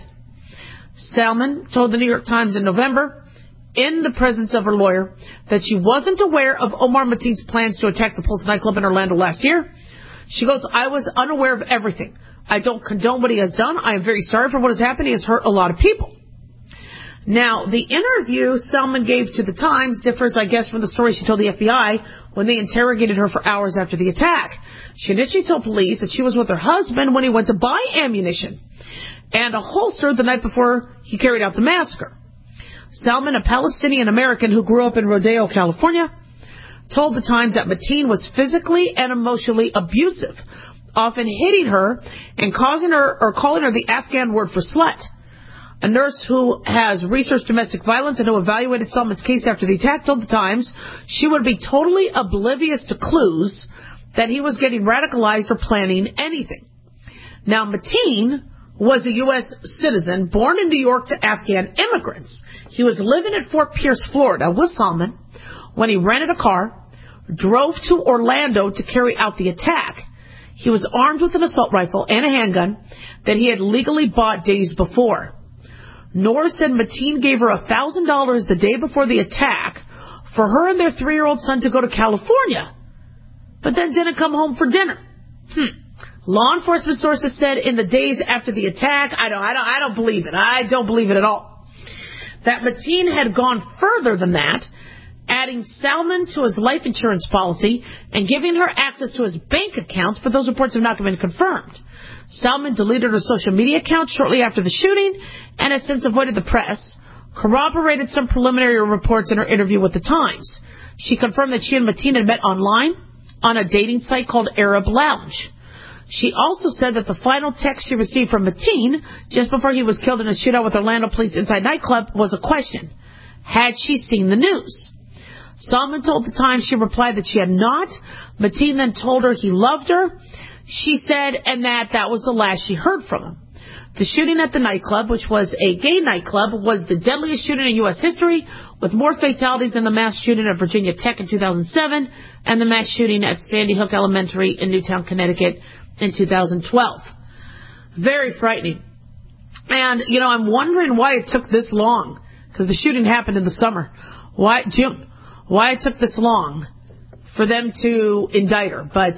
Salman told the New York Times in November, in the presence of her lawyer, that she wasn't aware of Omar Mateen's plans to attack the Pulse nightclub in Orlando last year. She goes, I was unaware of everything. I don't condone what he has done. I am very sorry for what has happened. He has hurt a lot of people. Now, the interview Salman gave to the Times differs, I guess, from the story she told the FBI when they interrogated her for hours after the attack. She initially told police that she was with her husband when he went to buy ammunition and a holster the night before he carried out the massacre. Salman, a Palestinian American who grew up in Rodeo, California, told the Times that Mateen was physically and emotionally abusive, often hitting her and calling her the Afghan word for slut. A nurse who has researched domestic violence and who evaluated Salman's case after the attack told the Times she would be totally oblivious to clues that he was getting radicalized or planning anything. Now, Mateen was a U.S. citizen born in New York to Afghan immigrants. He was living at Fort Pierce, Florida with Salman when he rented a car, drove to Orlando to carry out the attack. He was armed with an assault rifle and a handgun that he had legally bought days before. Noor said Mateen gave her $1,000 the day before the attack for her and their 3-year-old son to go to California, but then didn't come home for dinner. Law enforcement sources said in the days after the attack, I don't believe it. I don't believe it at all. That Mateen had gone further than that, adding Salman to his life insurance policy and giving her access to his bank accounts, but those reports have not been confirmed. Salman deleted her social media account shortly after the shooting and has since avoided the press, corroborated some preliminary reports in her interview with the Times. She confirmed that she and Mateen had met online on a dating site called Arab Lounge. She also said that the final text she received from Mateen just before he was killed in a shootout with Orlando police inside nightclub was a question. Had she seen the news? Salman told the Times she replied that she had not. Mateen then told her he loved her. She said, and that was the last she heard from him. The shooting at the nightclub, which was a gay nightclub, was the deadliest shooting in U.S. history, with more fatalities than the mass shooting at Virginia Tech in 2007 and the mass shooting at Sandy Hook Elementary in Newtown, Connecticut in 2012. Very frightening. And, I'm wondering why it took this long, because the shooting happened in the summer. June. Why it took this long for them to indict her. But,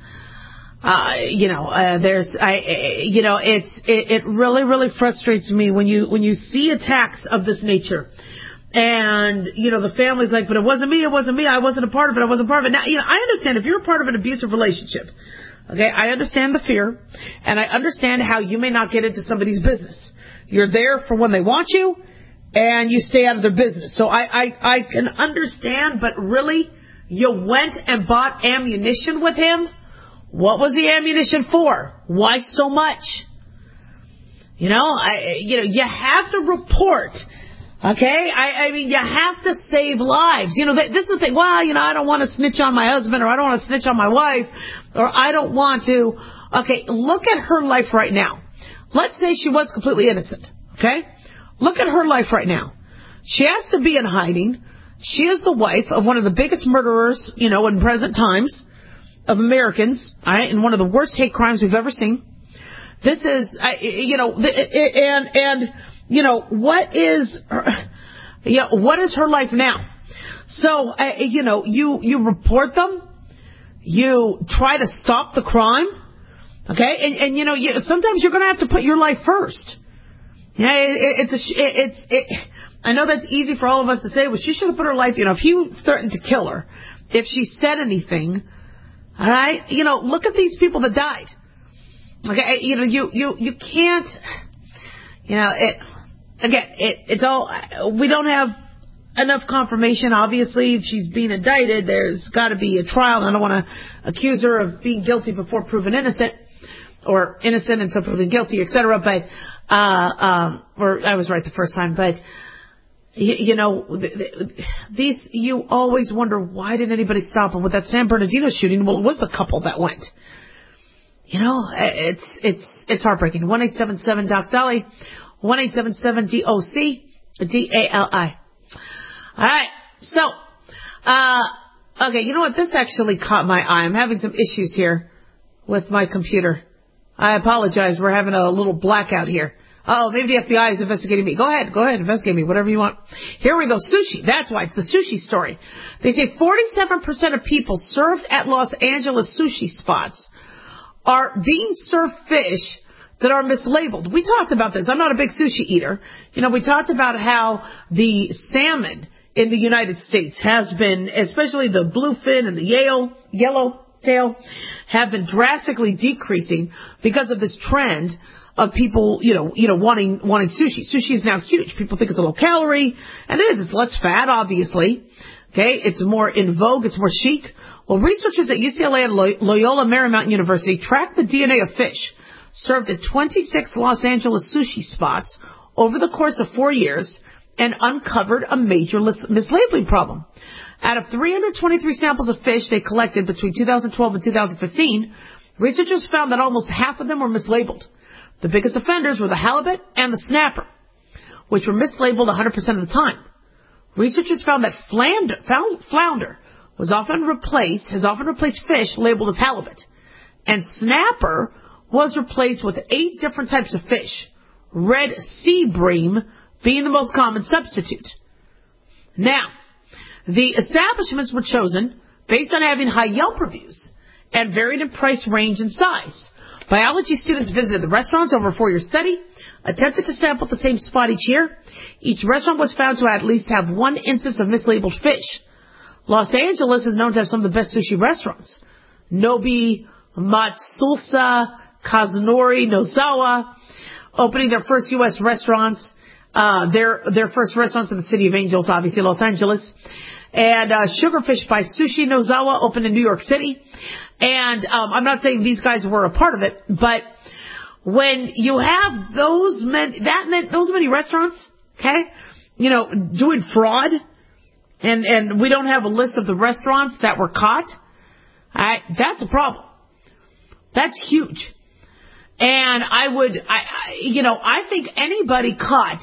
it really, really frustrates me when you see attacks of this nature. And, the family's like, but it wasn't me, I wasn't a part of it, I wasn't part of it. Now, I understand if you're a part of an abusive relationship, okay, I understand the fear, and I understand how you may not get into somebody's business. You're there for when they want you, and you stay out of their business. So I can understand, but really, you went and bought ammunition with him? What was the ammunition for? Why so much? You have to report. Okay? I mean, you have to save lives. This is the thing. Well, I don't want to snitch on my husband, or I don't want to snitch on my wife, or I don't want to. Okay, look at her life right now. Let's say she was completely innocent. Okay? Look at her life right now. She has to be in hiding. She is the wife of one of the biggest murderers, in present times of Americans, all right, and one of the worst hate crimes we've ever seen. This is, what is her life now? So, you report them. You try to stop the crime. Okay? And sometimes you're going to have to put your life first. Yeah, I know that's easy for all of us to say, well, she should have put her life, if you threatened to kill her, if she said anything, all right, look at these people that died. Okay, you can't, it's all, we don't have enough confirmation. Obviously, if she's being indicted, there's got to be a trial. I don't want to accuse her of being guilty before proven innocent, or innocent and so proven guilty, etc. But, or I was right the first time. But, these, you always wonder, why didn't anybody stop them? With that San Bernardino shooting, well, it was the couple that went. It's heartbreaking. 1-877-DOC-DOLLY, 1-877-DOC. DALI. All right. So, okay, you know what? This actually caught my eye. I'm having some issues here with my computer. I apologize. We're having a little blackout here. Oh, maybe the FBI is investigating me. Go ahead, investigate me, whatever you want. Here we go. Sushi. That's why it's the sushi story. They say 47% of people served at Los Angeles sushi spots are being served fish that are mislabeled. We talked about this. I'm not a big sushi eater. We talked about how the salmon in the United States has been, especially the bluefin and the yellowtail, have been drastically decreasing because of this trend of people, wanting sushi. Sushi is now huge. People think it's a low calorie, and it is. It's less fat, obviously. Okay, it's more in vogue. It's more chic. Well, researchers at UCLA and Loyola Marymount University tracked the DNA of fish served at 26 Los Angeles sushi spots over the course of 4 years and uncovered a major mislabeling problem. Out of 323 samples of fish they collected between 2012 and 2015, researchers found that almost half of them were mislabeled. The biggest offenders were the halibut and the snapper, which were mislabeled 100% of the time. Researchers found that flounder has often replaced fish labeled as halibut, and snapper was replaced with 8 different types of fish, red sea bream being the most common substitute. Now, the establishments were chosen based on having high Yelp reviews and varied in price range and size. Biology students visited the restaurants over a 4-year study, attempted to sample the same spot each year. Each restaurant was found to at least have 1 instance of mislabeled fish. Los Angeles is known to have some of the best sushi restaurants. Nobi, Matsusa, Kazunori, Nozawa, opening their first U.S. restaurants. Their first restaurants in the City of Angels, obviously Los Angeles. And Sugarfish by Sushi Nozawa opened in New York City. And I'm not saying these guys were a part of it, but when you have those many restaurants, okay, doing fraud, and we don't have a list of the restaurants that were caught, all right, that's a problem. That's huge. And I think anybody caught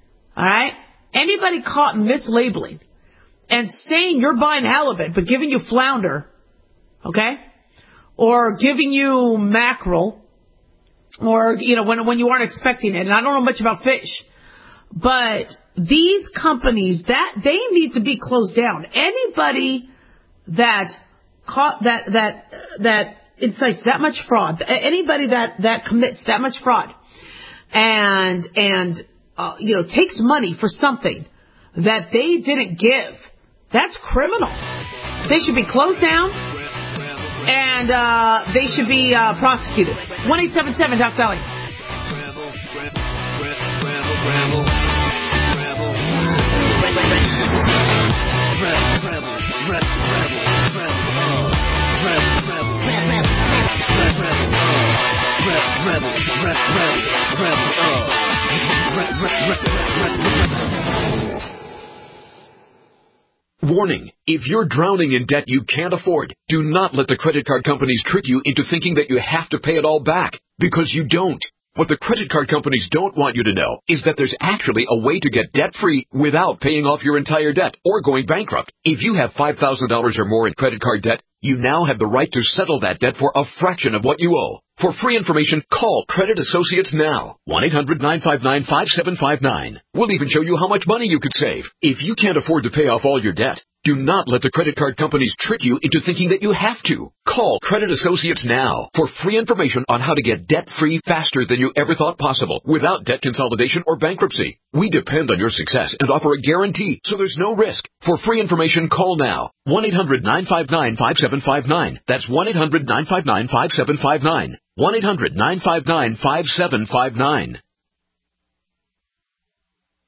mislabeling and saying you're buying halibut but giving you flounder, okay, or giving you mackerel, or when you aren't expecting it. And I don't know much about fish, but these companies that they need to be closed down. Anybody that caught that incites that much fraud, anybody that commits that much fraud and takes money for something that they didn't give, that's criminal. They should be closed down and they should be prosecuted. 1-877-DOC-DOLLY. Warning, if you're drowning in debt you can't afford, do not let the credit card companies trick you into thinking that you have to pay it all back, because you don't. What the credit card companies don't want you to know is that there's actually a way to get debt-free without paying off your entire debt or going bankrupt. If you have $5,000 or more in credit card debt, you now have the right to settle that debt for a fraction of what you owe. For free information, call Credit Associates now. 1-800-959-5759. We'll even show you how much money you could save. If you can't afford to pay off all your debt, do not let the credit card companies trick you into thinking that you have to. Call Credit Associates now for free information on how to get debt-free faster than you ever thought possible without debt consolidation or bankruptcy. We depend on your success and offer a guarantee, so there's no risk. For free information, call now. 1-800-959-5759. That's 1-800-959-5759. 1-800-959-5759.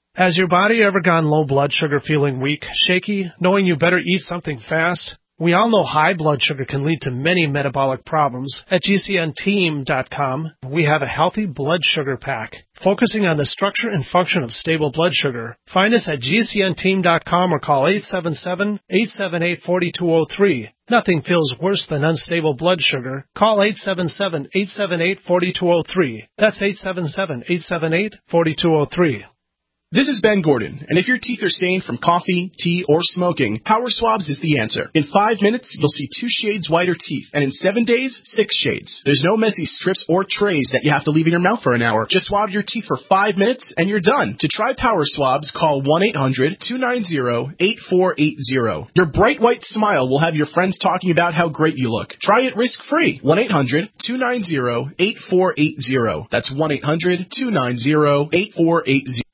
Has your body ever gone low blood sugar feeling weak, shaky, knowing you better eat something fast? We all know high blood sugar can lead to many metabolic problems. At GCNteam.com, we have a healthy blood sugar pack, focusing on the structure and function of stable blood sugar. Find us at GCNteam.com or call 877-878-4203. Nothing feels worse than unstable blood sugar. Call 877-878-4203. That's 877-878-4203. This is Ben Gordon, and if your teeth are stained from coffee, tea, or smoking, Power Swabs is the answer. In 5 minutes, you'll see 2 shades whiter teeth, and in 7 days, 6 shades. There's no messy strips or trays that you have to leave in your mouth for an hour. Just swab your teeth for 5 minutes, and you're done. To try Power Swabs, call 1-800-290-8480. Your bright white smile will have your friends talking about how great you look. Try it risk-free. 1-800-290-8480. That's 1-800-290-8480.